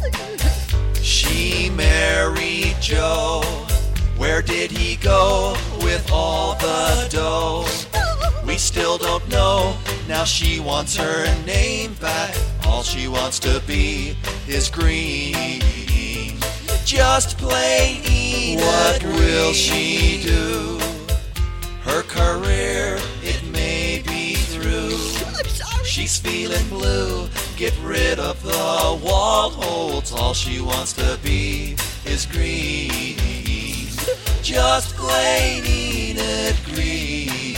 She married Joe. Where did he go with all the dough? We still don't know. Now she wants her name back. All she wants to be is green. Just plain Enid. What will she do? Her career, it may be through. She's feeling blue. Get rid of the wall holds. All she wants to be is green. Just plain Enid Green.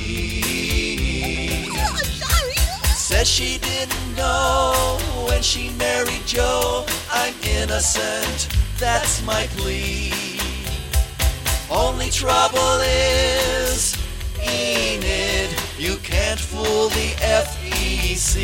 Says she didn't know when she married Joe. I'm innocent, that's my plea. Only trouble is, Enid, you can't fool the FEC.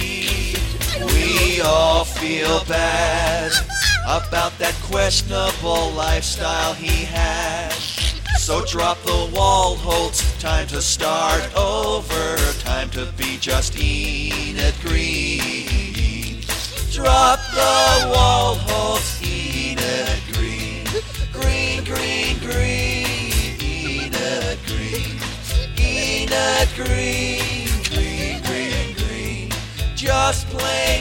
We all feel bad about that questionable lifestyle he had. So drop the wall holds, time to start over. Time to be just Enid Green. Drop the wall holds, Enid Green. Green, green, green, Enid Green. Enid Green, green, green, green. Just plain